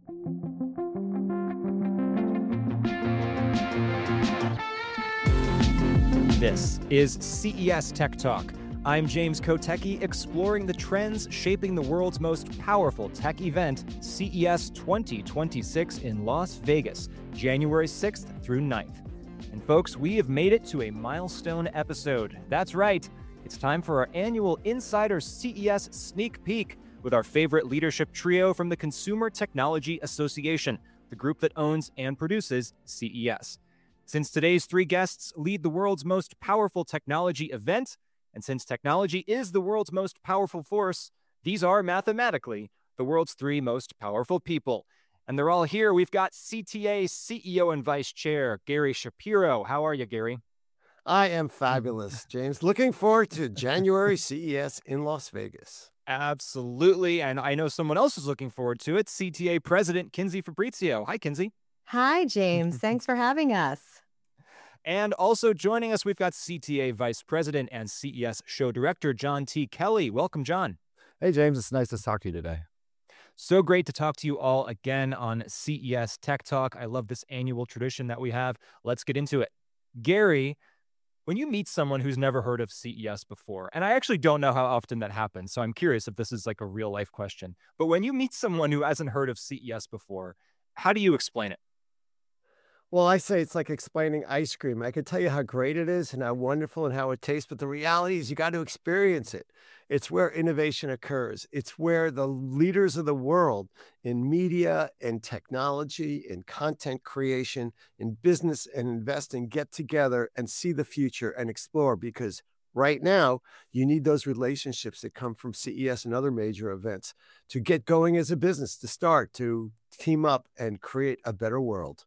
This is CES Tech Talk. I'm James Kotecki, exploring the trends shaping the world's most powerful tech event, CES 2026 in Las Vegas, January 6th through 9th. And folks, we have made it to a milestone episode. That's right, it's time for our annual Insider CES Sneak Peek with our favorite leadership trio from the Consumer Technology Association, the group that owns and produces CES. Since today's three guests lead the world's most powerful technology event, and since technology is the world's most powerful force, these are mathematically the world's three most powerful people. And they're all here. We've got CTA CEO and Vice Chair, Gary Shapiro. How are you, Gary? I am fabulous, James. Looking forward to January CES in Las Vegas. Absolutely. And I know someone else is looking forward to it. CTA President Kinsey Fabrizio. Hi, Kinsey. Hi, James. Thanks for having us. And also joining us, we've got CTA Vice President and CES Show Director, John T. Kelly. Welcome, John. Hey, James. It's nice to talk to you today. So great to talk to you all again on CES Tech Talk. I love this annual tradition that we have. Let's get into it. Gary, when you meet someone who's never heard of CES before, and I actually don't know how often that happens, so I'm curious if this is like a real life question, but when you meet someone who hasn't heard of CES before, how do you explain it? Well, I say it's like explaining ice cream. I could tell you how great it is and how wonderful and how it tastes, but the reality is you got to experience it. It's where innovation occurs. It's where the leaders of the world in media and technology, in content creation, in business and investing get together and see the future and explore, because right now, you need those relationships that come from CES and other major events to get going as a business, to start, to team up and create a better world.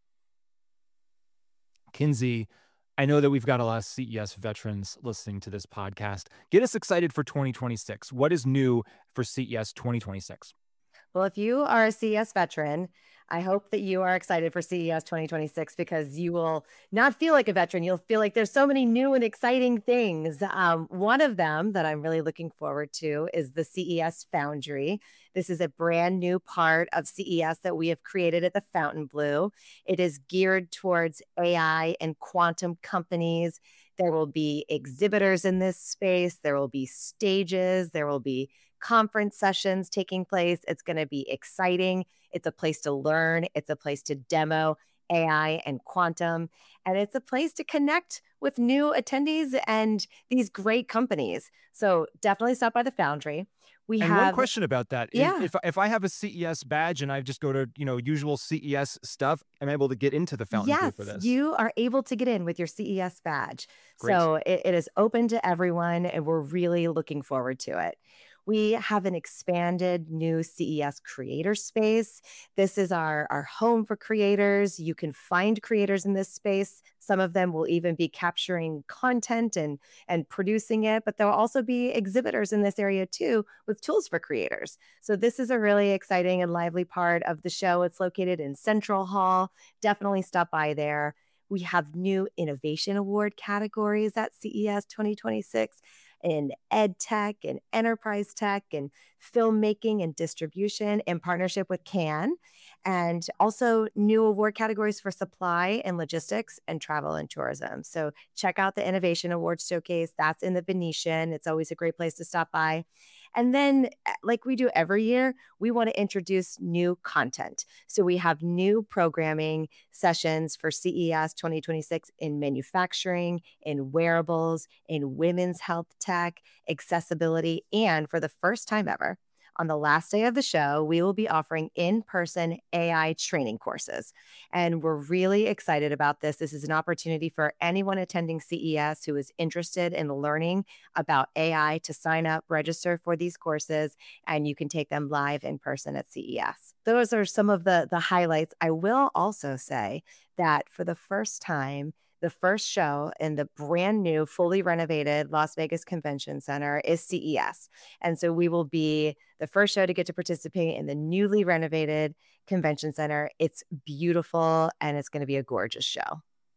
Kinsey, I know that we've got a lot of CES veterans listening to this podcast. Get us excited for 2026. What is new for CES 2026? Well, if you are a CES veteran, I hope that you are excited for CES 2026 because you will not feel like a veteran. You'll feel like there's so many new and exciting things. One of them that I'm really looking forward to is the CES Foundry. This is a brand new part of CES that we have created at the Fontainebleau. It is geared towards AI and quantum companies. There will be exhibitors in this space. There will be stages. There will be conference sessions taking place. It's going to be exciting. It's a place to learn. It's a place to demo AI and quantum. And it's a place to connect with new attendees and these great companies. So definitely stop by the Foundry. One question about that. Yeah. If I have a CES badge and I just go to, usual CES stuff, I'm able to get into the Fontainebleau for this. Yes, you are able to get in with your CES badge. Great. So it is open to everyone, and we're really looking forward to it. We have an expanded new CES creator space. This is our home for creators. You can find creators in this space. Some of them will even be capturing content and producing it, but there'll also be exhibitors in this area too with tools for creators. So this is a really exciting and lively part of the show. It's located in Central Hall. Definitely stop by there. We have new innovation award categories at CES 2026. In ed tech and enterprise tech and filmmaking and distribution in partnership with Cannes, and also new award categories for supply and logistics and travel and tourism. So check out the Innovation Awards Showcase. That's in the Venetian. It's always a great place to stop by. And then, like we do every year, we want to introduce new content. So we have new programming sessions for CES 2026 in manufacturing, in wearables, in women's health tech, accessibility, and for the first time ever, on the last day of the show, we will be offering in-person AI training courses. And we're really excited about this. This is an opportunity for anyone attending CES who is interested in learning about AI to sign up, register for these courses, and you can take them live in person at CES. Those are some of the highlights. I will also say that for the first time, the first show in the brand new, fully renovated Las Vegas Convention Center is CES. And so we will be the first show to get to participate in the newly renovated convention center. It's beautiful and it's going to be a gorgeous show.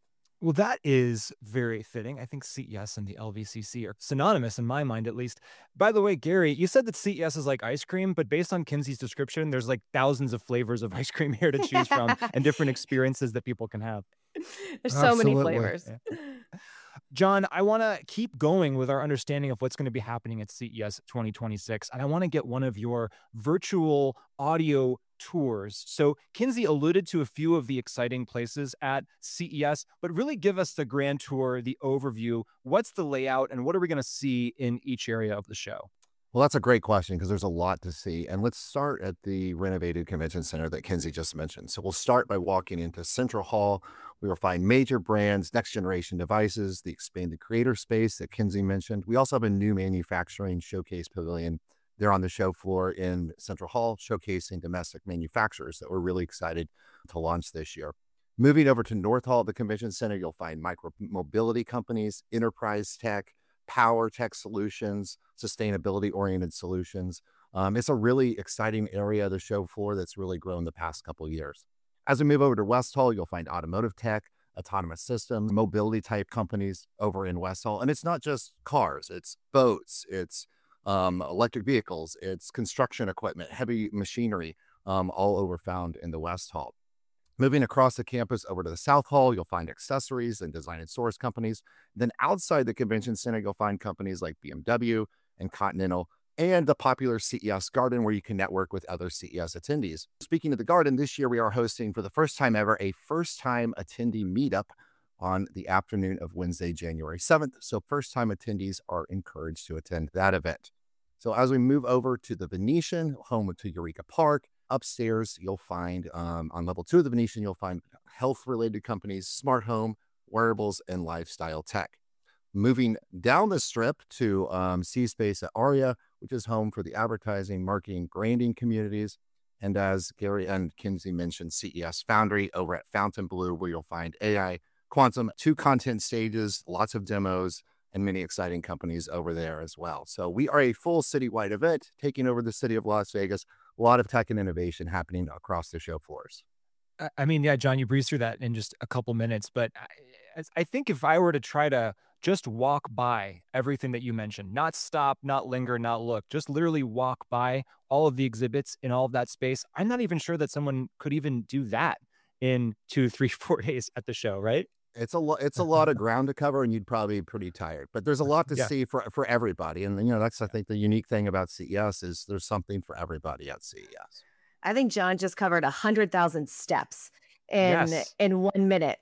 Well, that is very fitting. I think CES and the LVCC are synonymous in my mind, at least. By the way, Gary, you said that CES is like ice cream, but based on Kinsey's description, there's like thousands of flavors of ice cream here to choose from and different experiences that people can have. There's so many Absolutely. flavors. Yeah. John, I want to keep going with our understanding of what's going to be happening at CES 2026. And I want to get one of your virtual audio tours. So, Kinsey alluded to a few of the exciting places at CES, but really give us the grand tour, the overview. What's the layout, and what are we going to see in each area of the show? Well, that's a great question because there's a lot to see. And let's start at the renovated convention center that Kinsey just mentioned. So we'll start by walking into Central Hall. We will find major brands, next generation devices, the expanded creator space that Kinsey mentioned. We also have a new manufacturing showcase pavilion there on the show floor in Central Hall, showcasing domestic manufacturers that we're really excited to launch this year. Moving over to North Hall of the convention center, you'll find micro mobility companies, enterprise tech, power tech solutions, sustainability-oriented solutions. It's a really exciting area of the show floor that's really grown the past couple of years. As we move over to West Hall, you'll find automotive tech, autonomous systems, mobility type companies over in West Hall. And it's not just cars, it's boats, it's electric vehicles, it's construction equipment, heavy machinery, all over found in the West Hall. Moving across the campus over to the South Hall, you'll find accessories and design and source companies. Then outside the convention center, you'll find companies like BMW and Continental and the popular CES Garden, where you can network with other CES attendees. Speaking of the Garden, this year we are hosting for the first time ever a first-time attendee meetup on the afternoon of Wednesday, January 7th. So first-time attendees are encouraged to attend that event. So as we move over to the Venetian, home to Eureka Park, upstairs, you'll find on level 2 of the Venetian, you'll find health-related companies, smart home, wearables, and lifestyle tech. Moving down the strip to C-Space at Aria, which is home for the advertising, marketing, branding communities. And as Gary and Kinsey mentioned, CES Foundry over at Fontainebleau, where you'll find AI, quantum, 2 content stages, lots of demos, and many exciting companies over there as well. So we are a full citywide event taking over the city of Las Vegas. A lot of tech and innovation happening across the show floors. I mean, yeah, John, you breezed through that in just a couple minutes, but I think if I were to try to just walk by everything that you mentioned, not stop, not linger, not look, just literally walk by all of the exhibits in all of that space, I'm not even sure that someone could even do that in 2, 3, 4 days at the show, right? It's a lot of ground to cover, and you'd probably be pretty tired. But there's a lot to Yeah. see for everybody, and that's I think the unique thing about CES is there's something for everybody at CES. I think John just covered 100,000 steps in Yes. in 1 minute.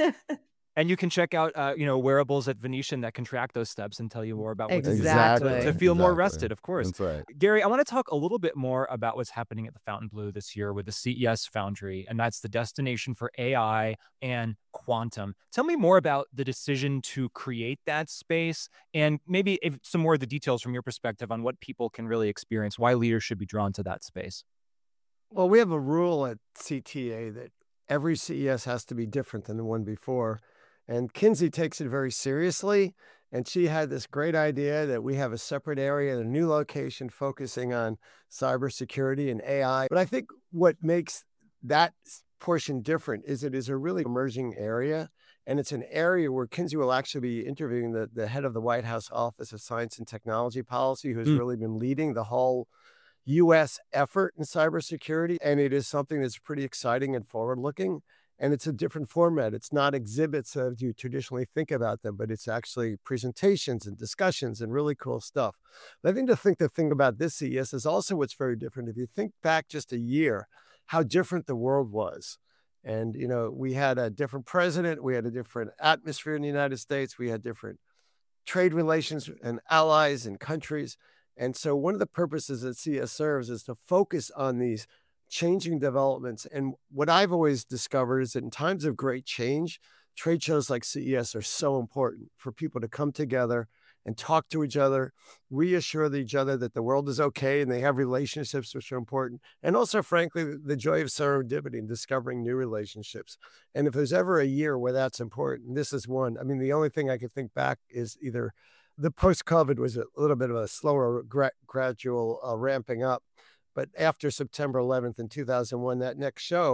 And you can check out, wearables at Venetian that can track those steps and tell you more about what to do Exactly. to feel more Exactly. rested, of course. That's right. Gary, I want to talk a little bit more about what's happening at the Fontainebleau this year with the CES Foundry, and that's the destination for AI and quantum. Tell me more about the decision to create that space, and maybe some more of the details from your perspective on what people can really experience, why leaders should be drawn to that space. Well, we have a rule at CTA that every CES has to be different than the one before. And Kinsey takes it very seriously. And she had this great idea that we have a separate area, a new location focusing on cybersecurity and AI. But I think what makes that portion different is it is a really emerging area. And it's an area where Kinsey will actually be interviewing the head of the White House Office of Science and Technology Policy, who's really been leading the whole U.S. effort in cybersecurity. And it is something that's pretty exciting and forward-looking. And it's a different format. It's not exhibits as you traditionally think about them, but it's actually presentations and discussions and really cool stuff. But I think the thing about this CES is also what's very different. If you think back just a year, how different the world was. And, we had a different president. We had a different atmosphere in the United States. We had different trade relations and allies and countries. And so one of the purposes that CES serves is to focus on these changing developments. And what I've always discovered is that in times of great change, trade shows like CES are so important for people to come together and talk to each other, reassure each other that the world is okay and they have relationships which are important. And also, frankly, the joy of serendipity and discovering new relationships. And if there's ever a year where that's important, this is one. I mean, the only thing I could think back is either the post-COVID was a little bit of a slower gradual ramping up. But after September 11th in 2001, that next show,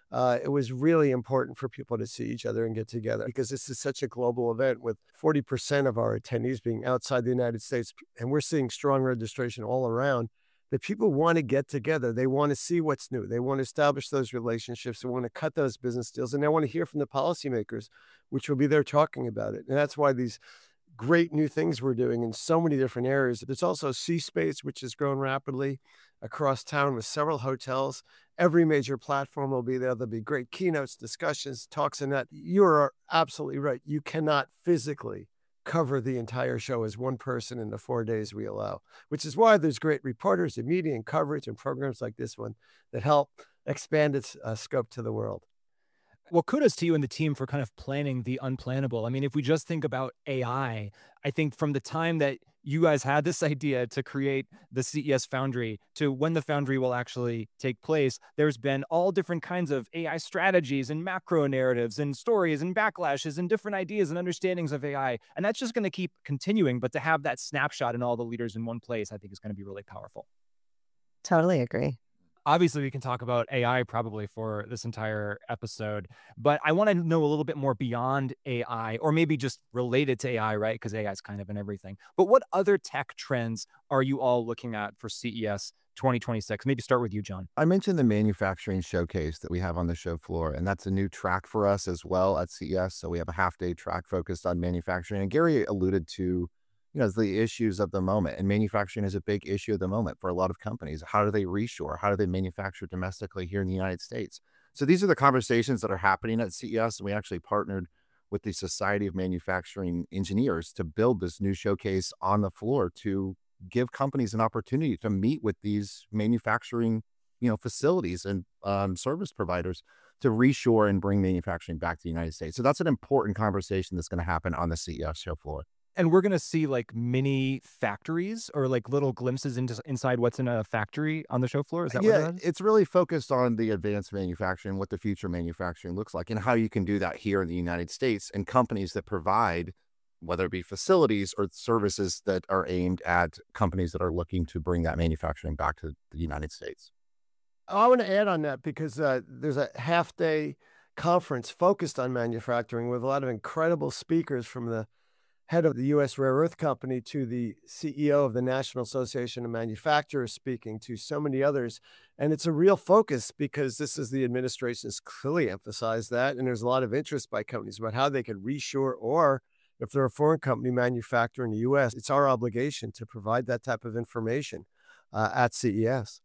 it was really important for people to see each other and get together because this is such a global event with 40% of our attendees being outside the United States. And we're seeing strong registration all around that people want to get together. They want to see what's new. They want to establish those relationships. They want to cut those business deals. And they want to hear from the policymakers, which will be there talking about it. And that's why these great new things we're doing in so many different areas. There's also C-Space, which has grown rapidly across town with several hotels. Every major platform will be there. There'll be great keynotes, discussions, talks, and that. You are absolutely right. You cannot physically cover the entire show as one person in the 4 days we allow, which is why there's great reporters and media and coverage and programs like this one that help expand its scope to the world. Well, kudos to you and the team for kind of planning the unplannable. I mean, if we just think about AI, I think from the time that you guys had this idea to create the CES Foundry to when the Foundry will actually take place, there's been all different kinds of AI strategies and macro narratives and stories and backlashes and different ideas and understandings of AI. And that's just going to keep continuing. But to have that snapshot and all the leaders in one place, I think is going to be really powerful. Totally agree. Obviously, we can talk about AI probably for this entire episode, but I want to know a little bit more beyond AI, or maybe just related to AI, right? Because AI is kind of in everything. But what other tech trends are you all looking at for CES 2026? Maybe start with you, John. I mentioned the manufacturing showcase that we have on the show floor, and that's a new track for us as well at CES. So we have a half-day track focused on manufacturing. And Gary alluded to the issues of the moment, and manufacturing is a big issue of the moment for a lot of companies. How do they reshore? How do they manufacture domestically here in the United States? So these are the conversations that are happening at CES. And we actually partnered with the Society of Manufacturing Engineers to build this new showcase on the floor to give companies an opportunity to meet with these manufacturing, facilities and service providers to reshore and bring manufacturing back to the United States. So that's an important conversation that's going to happen on the CES show floor. And we're going to see like mini factories or like little glimpses inside what's in a factory on the show floor. Is that what it is? It's really focused on the advanced manufacturing, what the future manufacturing looks like, and how you can do that here in the United States, and companies that provide, whether it be facilities or services that are aimed at companies that are looking to bring that manufacturing back to the United States. I want to add on that because there's a half-day conference focused on manufacturing with a lot of incredible speakers, from the head of the U.S. Rare Earth Company to the CEO of the National Association of Manufacturers, speaking to so many others. And it's a real focus because this is the administration's clearly emphasized that. And there's a lot of interest by companies about how they can reshore, or if they're a foreign company manufacturing in the U.S., it's our obligation to provide that type of information at CES.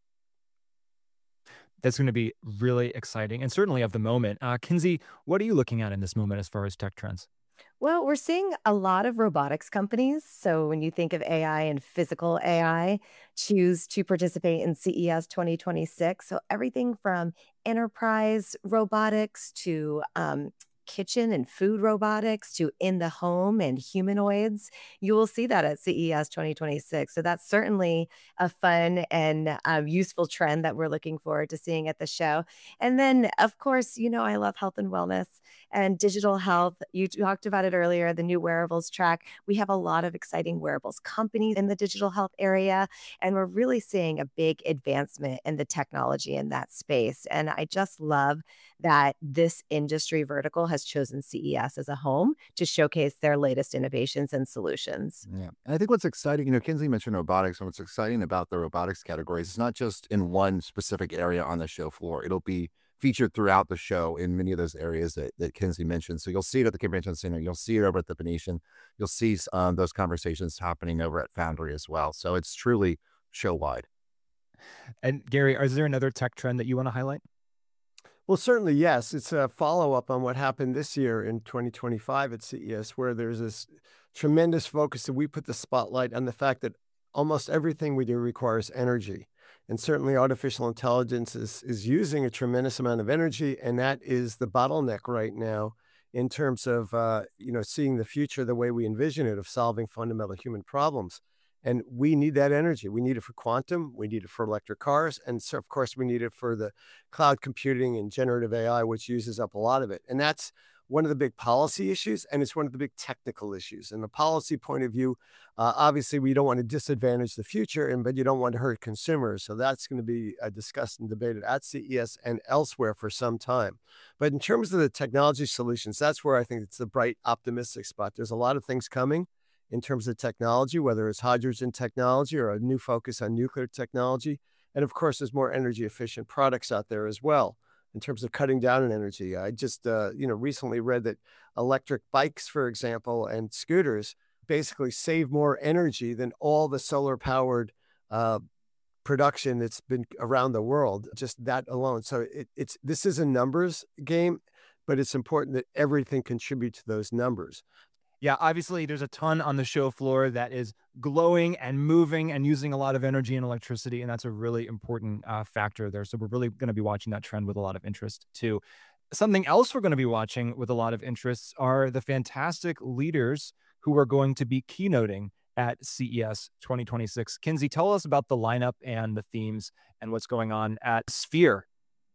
That's going to be really exciting and certainly of the moment. Kinsey, what are you looking at in this moment as far as tech trends? Well, we're seeing a lot of robotics companies. So when you think of AI and physical AI, choose to participate in CES 2026. So everything from enterprise robotics to kitchen and food robotics to in the home and humanoids. You will see that at CES 2026. So that's certainly a fun and useful trend that we're looking forward to seeing at the show. And then, of course, I love health and wellness and digital health. You talked about it earlier, the new wearables track. We have a lot of exciting wearables companies in the digital health area, and we're really seeing a big advancement in the technology in that space. And I just love that this industry vertical has chosen CES as a home to showcase their latest innovations and solutions. Yeah. And I think what's exciting, Kinsey mentioned robotics, and what's exciting about the robotics categories is not just in one specific area on the show floor. It'll be featured throughout the show in many of those areas that Kinsey mentioned. So you'll see it at the Convention Center. You'll see it over at the Venetian. You'll see those conversations happening over at Foundry as well. So it's truly show-wide. And Gary, is there another tech trend that you want to highlight? Well, certainly, yes. It's a follow-up on what happened this year in 2025 at CES, where there's this tremendous focus that we put the spotlight on the fact that almost everything we do requires energy. And certainly artificial intelligence is using a tremendous amount of energy, and that is the bottleneck right now in terms of seeing the future the way we envision it, of solving fundamental human problems. And we need that energy. We need it for quantum. We need it for electric cars. And so, of course, we need it for the cloud computing and generative AI, which uses up a lot of it. And that's one of the big policy issues, and it's one of the big technical issues. And the policy point of view, obviously, we don't want to disadvantage the future, but you don't want to hurt consumers. So that's going to be discussed and debated at CES and elsewhere for some time. But in terms of the technology solutions, that's where I think it's the bright, optimistic spot. There's a lot of things coming in terms of technology, whether it's hydrogen technology or a new focus on nuclear technology. And of course, there's more energy efficient products out there as well in terms of cutting down on energy. I just, recently read that electric bikes, for example, and scooters basically save more energy than all the solar powered production that's been around the world, just that alone. So this is a numbers game, but it's important that everything contribute to those numbers. Yeah, obviously there's a ton on the show floor that is glowing and moving and using a lot of energy and electricity, and that's a really important factor there. So we're really going to be watching that trend with a lot of interest too. Something else we're going to be watching with a lot of interest are the fantastic leaders who are going to be keynoting at CES 2026. Kinsey, tell us about the lineup and the themes and what's going on at Sphere.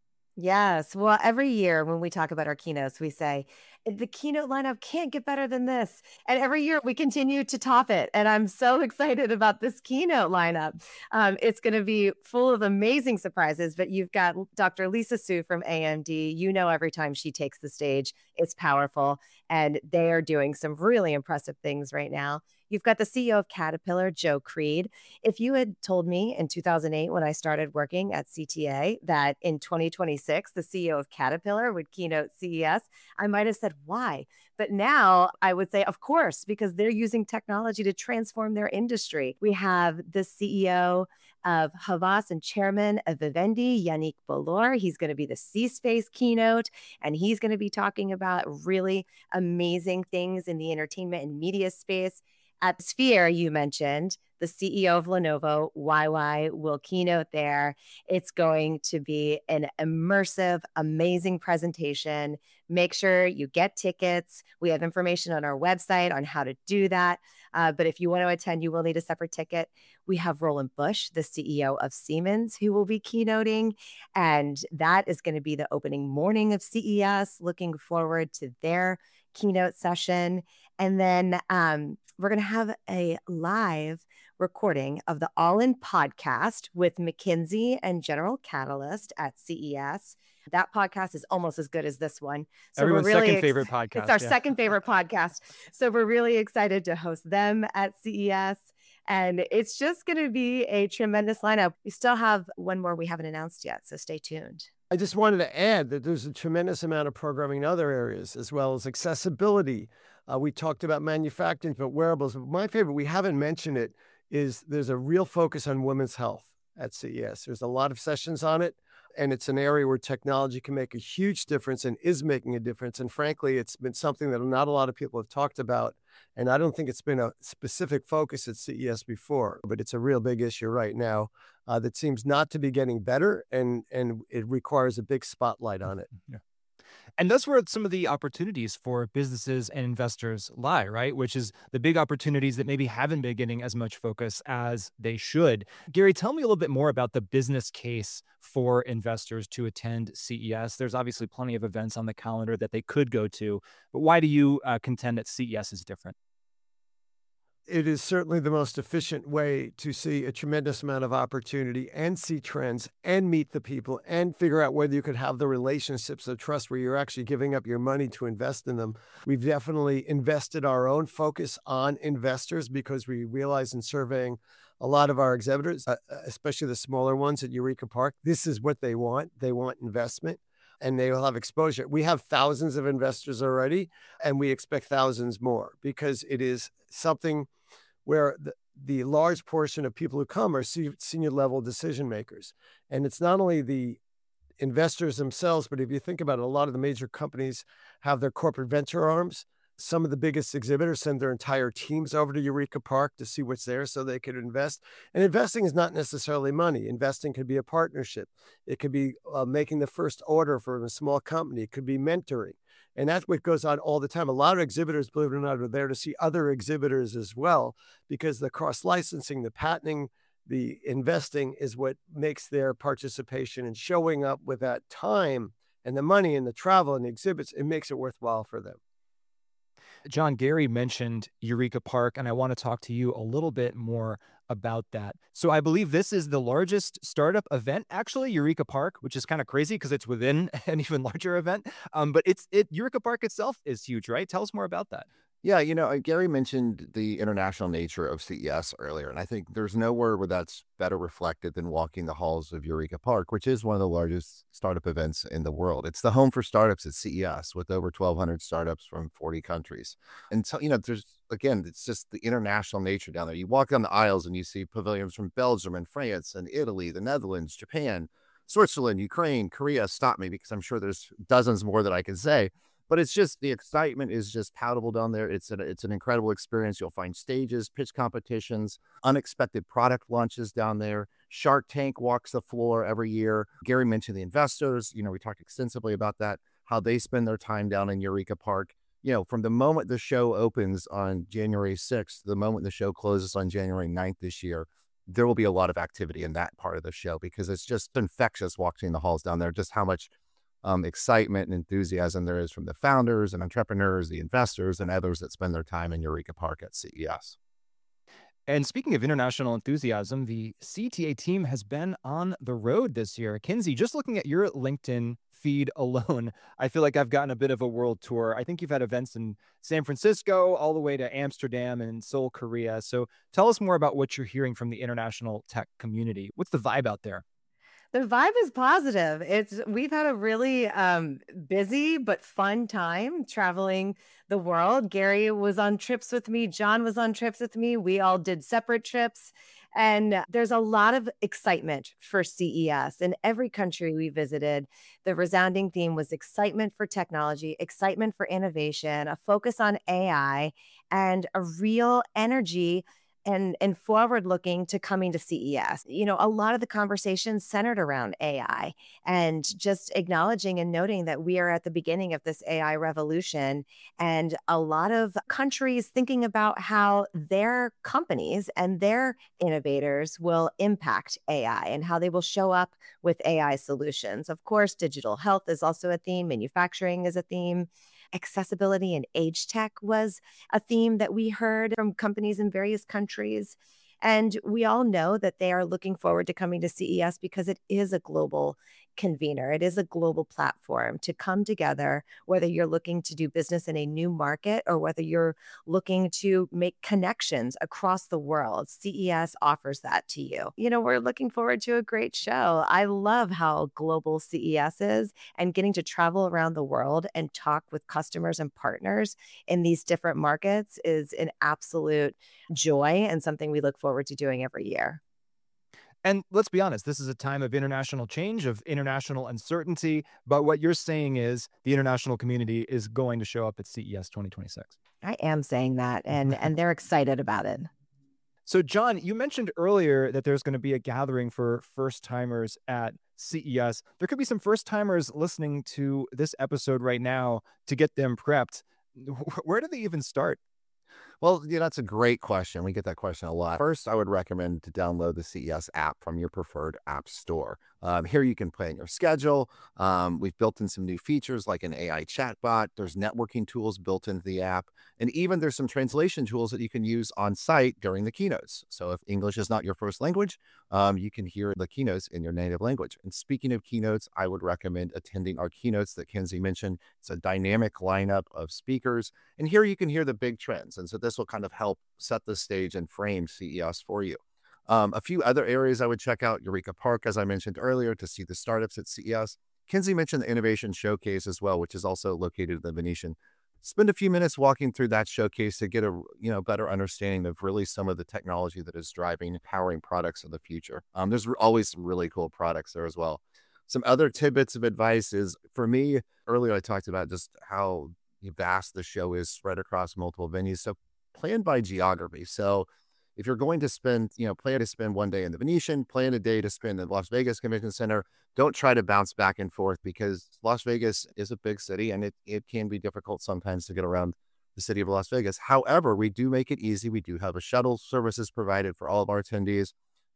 Yes. Well, every year when we talk about our keynotes, we say the keynote lineup can't get better than this. And every year we continue to top it. And I'm so excited about this keynote lineup. It's going to be full of amazing surprises, but you've got Dr. Lisa Su from AMD. You know, every time she takes the stage, it's powerful. And they are doing some really impressive things right now. You've got the CEO of Caterpillar, Joe Creed. If you had told me in 2008, when I started working at CTA, that in 2026, the CEO of Caterpillar would keynote CES, I might have said, why? But now I would say, of course, because they're using technology to transform their industry. We have the CEO of Havas and chairman of Vivendi, Yannick Bolloré. He's going to be the C-Space keynote, and he's going to be talking about really amazing things in the entertainment and media space. At Sphere, you mentioned the CEO of Lenovo, YY, will keynote there. It's going to be an immersive, amazing presentation. Make sure you get tickets. We have information on our website on how to do that. But if you want to attend, you will need a separate ticket. We have Roland Busch, the CEO of Siemens, who will be keynoting. And that is going to be the opening morning of CES. Looking forward to their keynote session. And then we're going to have a live recording of the All In podcast with McKinsey and General Catalyst at CES. That podcast is almost as good as this one. So everyone's really second favorite podcast. It's our second favorite podcast. So we're really excited to host them at CES. And it's just going to be a tremendous lineup. We still have one more we haven't announced yet, so stay tuned. I just wanted to add that there's a tremendous amount of programming in other areas, as well as accessibility. We talked about manufacturing, but wearables. My favorite, we haven't mentioned it, is there's a real focus on women's health at CES. There's a lot of sessions on it, and it's an area where technology can make a huge difference and is making a difference. And frankly, it's been something that not a lot of people have talked about, and I don't think it's been a specific focus at CES before, but it's a real big issue right now that seems not to be getting better, and it requires a big spotlight on it. Yeah. And that's where some of the opportunities for businesses and investors lie, right? Which is the big opportunities that maybe haven't been getting as much focus as they should. Gary, tell me a little bit more about the business case for investors to attend CES. There's obviously plenty of events on the calendar that they could go to, but why do you contend that CES is different? It is certainly the most efficient way to see a tremendous amount of opportunity and see trends and meet the people and figure out whether you could have the relationships of trust where you're actually giving up your money to invest in them. We've definitely invested our own focus on investors because we realize in surveying a lot of our exhibitors, especially the smaller ones at Eureka Park, this is what they want. They want investment. And they will have exposure. We have thousands of investors already, and we expect thousands more because it is something where the large portion of people who come are senior level decision makers. And it's not only the investors themselves, but if you think about it, a lot of the major companies have their corporate venture arms. Some of the biggest exhibitors send their entire teams over to Eureka Park to see what's there so they could invest. And investing is not necessarily money. Investing could be a partnership. It could be making the first order for a small company. It could be mentoring. And that's what goes on all the time. A lot of exhibitors, believe it or not, are there to see other exhibitors as well, because the cross-licensing, the patenting, the investing is what makes their participation and showing up with that time and the money and the travel and the exhibits, it makes it worthwhile for them. John, Gary mentioned Eureka Park, and I want to talk to you a little bit more about that. So I believe this is the largest startup event, actually, Eureka Park, which is kind of crazy because it's within an even larger event. But Eureka Park itself is huge, right? Tell us more about that. Yeah, Gary mentioned the international nature of CES earlier, and I think there's nowhere where that's better reflected than walking the halls of Eureka Park, which is one of the largest startup events in the world. It's the home for startups at CES with over 1,200 startups from 40 countries. And so, again, it's just the international nature down there. You walk down the aisles and you see pavilions from Belgium and France and Italy, the Netherlands, Japan, Switzerland, Ukraine, Korea. Stop me because I'm sure there's dozens more that I can say. But it's just the excitement is just palatable down there. It's an incredible experience. You'll find stages, pitch competitions, unexpected product launches down there. Shark Tank walks the floor every year. Gary mentioned the investors. We talked extensively about that, how they spend their time down in Eureka Park. From the moment the show opens on January 6th, the moment the show closes on January 9th this year, there will be a lot of activity in that part of the show because it's just infectious walking the halls down there, just how much excitement and enthusiasm there is from the founders and entrepreneurs, the investors, and others that spend their time in Eureka Park at CES. And speaking of international enthusiasm, the CTA team has been on the road this year. Kinsey, just looking at your LinkedIn feed alone, I feel like I've gotten a bit of a world tour. I think you've had events in San Francisco all the way to Amsterdam and Seoul, Korea. So tell us more about what you're hearing from the international tech community. What's the vibe out there? The vibe is positive. We've had a really busy but fun time traveling the world. Gary was on trips with me. John was on trips with me. We all did separate trips. And there's a lot of excitement for CES. In every country we visited, the resounding theme was excitement for technology, excitement for innovation, a focus on AI, and a real energy and forward looking to coming to CES. A lot of the conversations centered around AI and just acknowledging and noting that we are at the beginning of this AI revolution, and a lot of countries thinking about how their companies and their innovators will impact AI and how they will show up with AI solutions. Of course, digital health is also a theme, manufacturing is a theme. Accessibility and age tech was a theme that we heard from companies in various countries. And we all know that they are looking forward to coming to CES because it is a global convener. It is a global platform to come together, whether you're looking to do business in a new market or whether you're looking to make connections across the world. CES offers that to you. We're looking forward to a great show. I love how global CES is, and getting to travel around the world and talk with customers and partners in these different markets is an absolute joy and something we look forward to doing every year. And let's be honest, this is a time of international change, of international uncertainty. But what you're saying is the international community is going to show up at CES 2026. I am saying that, and they're excited about it. So, John, you mentioned earlier that there's going to be a gathering for first-timers at CES. There could be some first-timers listening to this episode right now to get them prepped. Where do they even start? Well, that's a great question. We get that question a lot. First, I would recommend to download the CES app from your preferred app store. Here you can plan your schedule. We've built in some new features like an AI chatbot. There's networking tools built into the app. And even there's some translation tools that you can use on site during the keynotes. So if English is not your first language, you can hear the keynotes in your native language. And speaking of keynotes, I would recommend attending our keynotes that Kinsey mentioned. It's a dynamic lineup of speakers. And here you can hear the big trends. And so this will kind of help set the stage and frame CES for you. A few other areas I would check out: Eureka Park, as I mentioned earlier, to see the startups at CES. Kinsey mentioned the Innovation Showcase as well, which is also located at the Venetian. Spend a few minutes walking through that showcase to get a better understanding of really some of the technology that is driving, powering products of the future. There's always some really cool products there as well. Some other tidbits of advice is, for me, earlier I talked about just how vast the show is, spread across multiple venues. So plan by geography. So if you're going to spend, plan to spend one day in the Venetian, plan a day to spend in Las Vegas Convention Center. Don't try to bounce back and forth because Las Vegas is a big city and it can be difficult sometimes to get around the city of Las Vegas. However, we do make it easy. We do have a shuttle services provided for all of our attendees.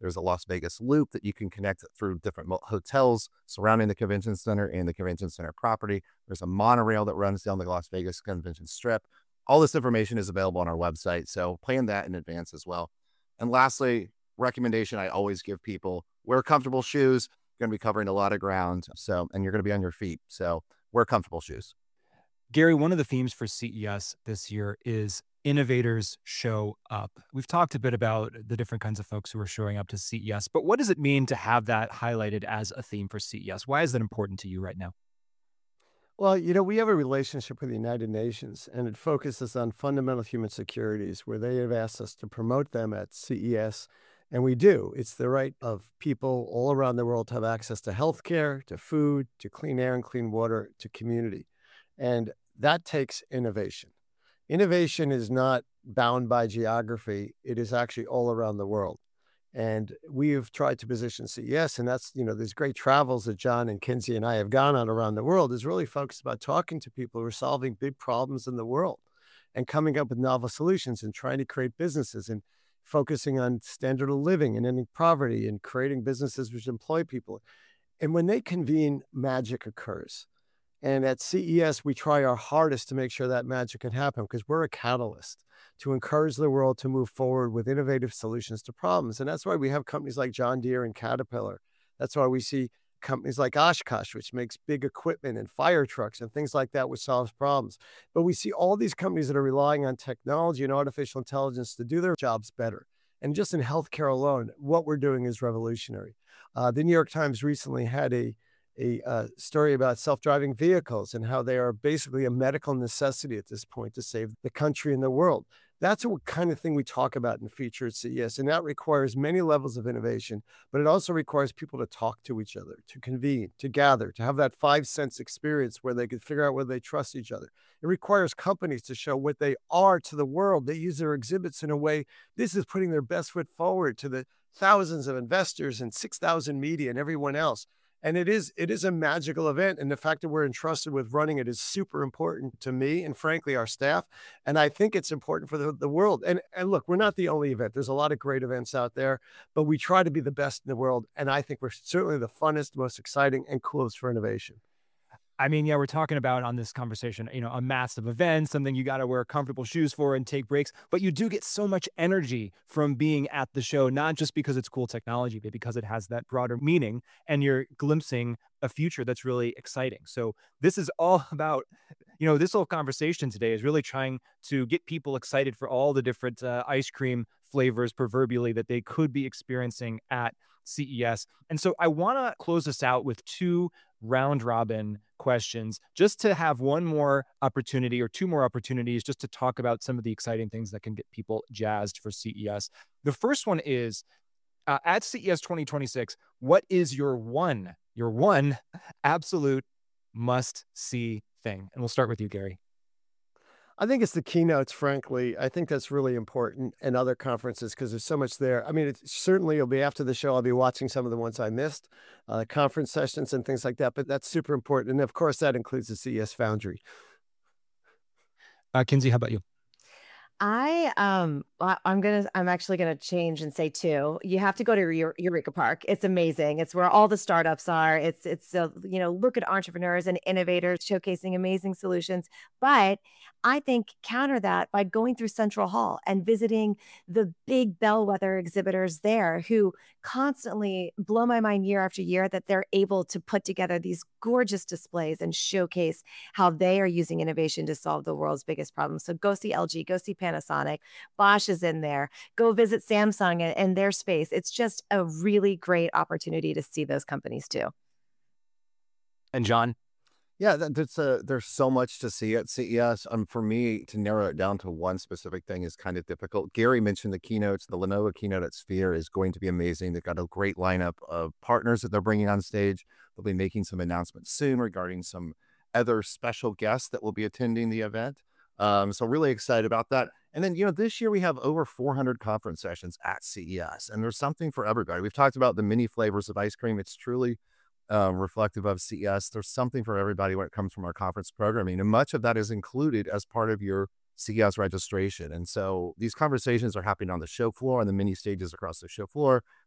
There's a Las Vegas loop that you can connect through different hotels surrounding the convention center and the convention center property. There's a monorail that runs down the Las Vegas Convention Strip. All this information is available on our website, so plan that in advance as well. And lastly, recommendation I always give people, wear comfortable shoes. You're going to be covering a lot of ground, and you're going to be on your feet, so wear comfortable shoes. Gary, one of the themes for CES this year is innovators show up. We've talked a bit about the different kinds of folks who are showing up to CES, but what does it mean to have that highlighted as a theme for CES? Why is that important to you right now? Well, we have a relationship with the United Nations, and it focuses on fundamental human securities, where they have asked us to promote them at CES, and we do. It's the right of people all around the world to have access to healthcare, to food, to clean air and clean water, to community. And that takes innovation. Innovation is not bound by geography. It is actually all around the world. And we have tried to position CES, and that's, these great travels that John and Kinsey and I have gone on around the world is really focused about talking to people who are solving big problems in the world and coming up with novel solutions and trying to create businesses and focusing on standard of living and ending poverty and creating businesses which employ people. And when they convene, magic occurs. And at CES, we try our hardest to make sure that magic can happen because we're a catalyst to encourage the world to move forward with innovative solutions to problems. And that's why we have companies like John Deere and Caterpillar. That's why we see companies like Oshkosh, which makes big equipment and fire trucks and things like that, which solves problems. But we see all these companies that are relying on technology and artificial intelligence to do their jobs better. And just in healthcare alone, what we're doing is revolutionary. The New York Times recently had a story about self-driving vehicles and how they are basically a medical necessity at this point to save the country and the world. That's what kind of thing we talk about in the feature at CES. And that requires many levels of innovation, but it also requires people to talk to each other, to convene, to gather, to have that 5 sense experience where they can figure out whether they trust each other. It requires companies to show what they are to the world. They use their exhibits in a way, this is putting their best foot forward to the thousands of investors and 6,000 media and everyone else. And it is a magical event. And the fact that we're entrusted with running it is super important to me and frankly, our staff. And I think it's important for the world. And look, we're not the only event. There's a lot of great events out there, but we try to be the best in the world. And I think we're certainly the funnest, most exciting, and coolest for innovation. I mean, yeah, we're talking about on this conversation, a massive event, something you got to wear comfortable shoes for and take breaks. But you do get so much energy from being at the show, not just because it's cool technology, but because it has that broader meaning and you're glimpsing a future that's really exciting. So this is all about, this whole conversation today is really trying to get people excited for all the different ice cream flavors, proverbially, that they could be experiencing at CES. And so I want to close this out with 2 round robin questions, just to have one more opportunity or 2 more opportunities just to talk about some of the exciting things that can get people jazzed for CES. The first one is at CES 2026, what is your one absolute must see thing? And we'll start with you, Gary. I think it's the keynotes, frankly. I think that's really important, and other conferences because there's so much there. I mean, it'll be after the show. I'll be watching some of the ones I missed, conference sessions and things like that. But that's super important. And of course, that includes the CES Foundry. Kinsey, how about you? I'm actually gonna change and say 2. You have to go to Eureka Park. It's amazing. It's where all the startups are. It's look at entrepreneurs and innovators showcasing amazing solutions. But I think counter that by going through Central Hall and visiting the big bellwether exhibitors there who constantly blow my mind year after year that they're able to put together these gorgeous displays and showcase how they are using innovation to solve the world's biggest problems. So go see LG, go see Panasonic, Bosch is in there, go visit Samsung and their space. It's just a really great opportunity to see those companies too. And John? Yeah, there's so much to see at CES. For me, to narrow it down to one specific thing is kind of difficult. Gary mentioned the keynotes. The Lenovo keynote at Sphere is going to be amazing. They've got a great lineup of partners that they're bringing on stage. They'll be making some announcements soon regarding some other special guests that will be attending the event. So really excited about that. And then, this year we have over 400 conference sessions at CES, and there's something for everybody. We've talked about the many flavors of ice cream. It's truly reflective of CES. There's something for everybody when it comes from our conference programming, and much of that is included as part of your CES registration. And so these conversations are happening on the show floor, on the many stages across the show floor.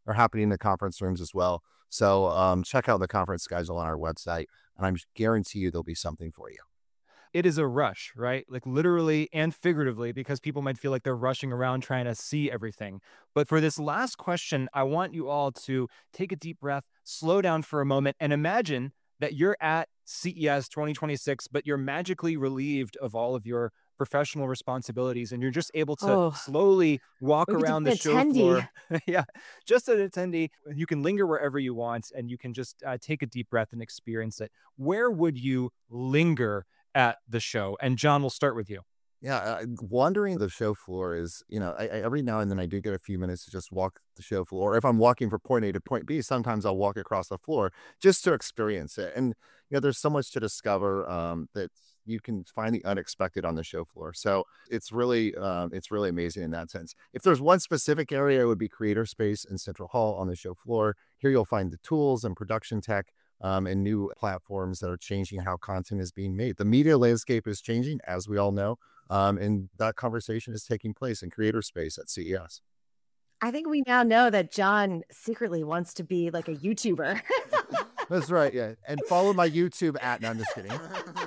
are happening in the conference rooms as well. So check out the conference schedule on our website, and I guarantee you there'll be something for you. It is a rush, right? Like literally and figuratively, because people might feel like they're rushing around trying to see everything. But for this last question, I want you all to take a deep breath, slow down for a moment, and imagine that you're at CES 2026, but you're magically relieved of all of your professional responsibilities, and you're just able to slowly walk around the show floor. Yeah, just an attendee. You can linger wherever you want, and you can just take a deep breath and experience it. Where would you linger at the show? And John, we'll start with you. Yeah, wandering the show floor is, I every now and then I do get a few minutes to just walk the show floor. If I'm walking from point A to point B, sometimes I'll walk across the floor just to experience it. And, there's so much to discover that you can find the unexpected on the show floor. So it's really amazing in that sense. If there's one specific area, it would be creator space in Central Hall on the show floor. Here you'll find the tools and production tech and new platforms that are changing how content is being made. The media landscape is changing, as we all know, and that conversation is taking place in creator space at CES. I think we now know that John secretly wants to be like a YouTuber. That's right, yeah. And follow my YouTube @ no, I'm just kidding.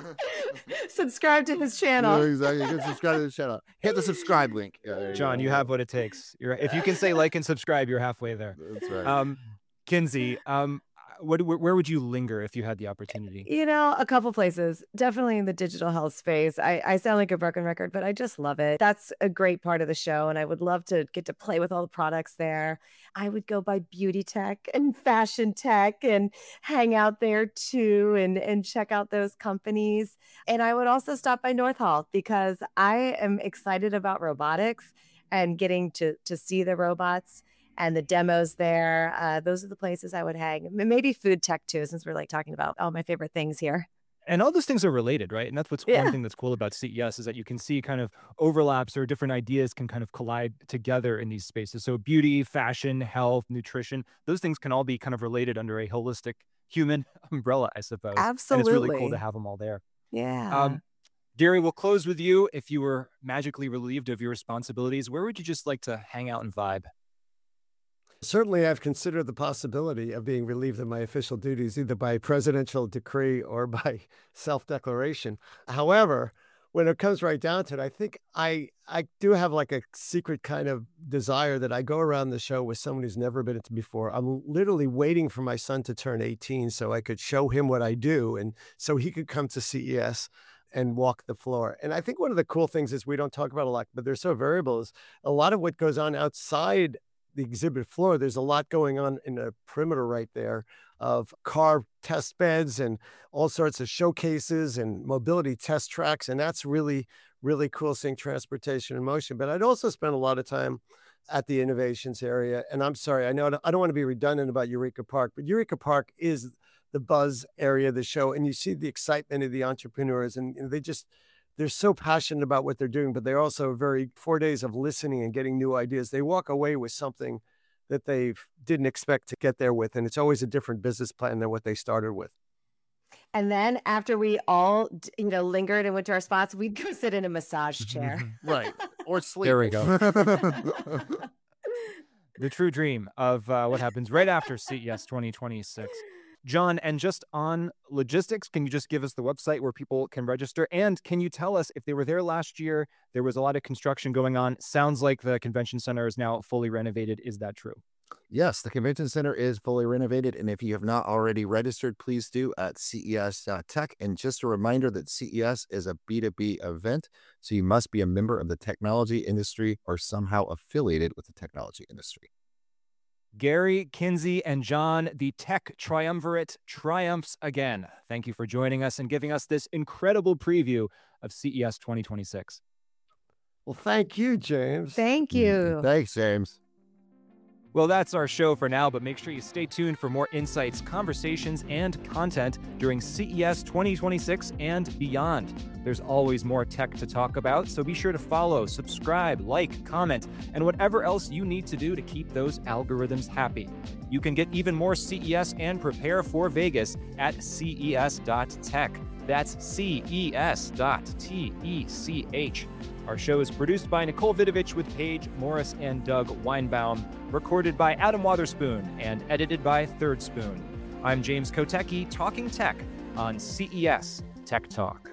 Subscribe to his channel. Yeah, exactly. You can subscribe to the channel. Hit the subscribe link. John, you have what it takes. If you can say like and subscribe, you're halfway there. That's right. Kinsey, where would you linger if you had the opportunity? A couple places. Definitely in the digital health space. I sound like a broken record, but I just love it. That's a great part of the show, and I would love to get to play with all the products there. I would go by beauty tech and fashion tech and hang out there too and check out those companies. And I would also stop by North Hall because I am excited about robotics and getting to see the robots and the demos there. Those are the places I would hang. Maybe food tech too, since we're talking about all my favorite things here. And all those things are related, right? And that's one thing that's cool about CES is that you can see kind of overlaps or different ideas can kind of collide together in these spaces. So beauty, fashion, health, nutrition, those things can all be kind of related under a holistic human umbrella, I suppose. Absolutely. And it's really cool to have them all there. Yeah. Gary, we'll close with you. If you were magically relieved of your responsibilities, where would you just like to hang out and vibe? Certainly, I've considered the possibility of being relieved of my official duties, either by presidential decree or by self-declaration. However, when it comes right down to it, I think I do have like a secret kind of desire that I go around the show with someone who's never been it before. I'm literally waiting for my son to turn 18 so I could show him what I do and so he could come to CES and walk the floor. And I think one of the cool things is we don't talk about a lot, but they're so variable, is a lot of what goes on outside the exhibit floor. There's a lot going on in the perimeter right there of car test beds and all sorts of showcases and mobility test tracks. And that's really, really cool seeing transportation in motion. But I'd also spend a lot of time at the innovations area. And I'm sorry, I know I don't want to be redundant about Eureka Park, but Eureka Park is the buzz area of the show. And you see the excitement of the entrepreneurs, and they're so passionate about what they're doing, but they're also 4 days of listening and getting new ideas. They walk away with something that they didn't expect to get there with. And it's always a different business plan than what they started with. And then after we all, lingered and went to our spots, we'd go sit in a massage chair. Right. Or sleep. There we go. The true dream of what happens right after CES 2026. John, and just on logistics, can you just give us the website where people can register? And can you tell us if they were there last year, there was a lot of construction going on. Sounds like the convention center is now fully renovated. Is that true? Yes, the convention center is fully renovated. And if you have not already registered, please do at CES.tech. And just a reminder that CES is a B2B event, so you must be a member of the technology industry or somehow affiliated with the technology industry. Gary, Kinsey, and John, the tech triumvirate triumphs again. Thank you for joining us and giving us this incredible preview of CES 2026. Well, thank you, James. Thank you. Thanks, James. Well, that's our show for now, but make sure you stay tuned for more insights, conversations, and content during CES 2026 and beyond. There's always more tech to talk about, so be sure to follow, subscribe, like, comment, and whatever else you need to do to keep those algorithms happy. You can get even more CES and prepare for Vegas at ces.tech. That's ces.tech. Our show is produced by Nicole Vidovich with Paige Morris and Doug Weinbaum, recorded by Adam Waterspoon, and edited by Third Spoon. I'm James Kotecki, talking tech on CES Tech Talk.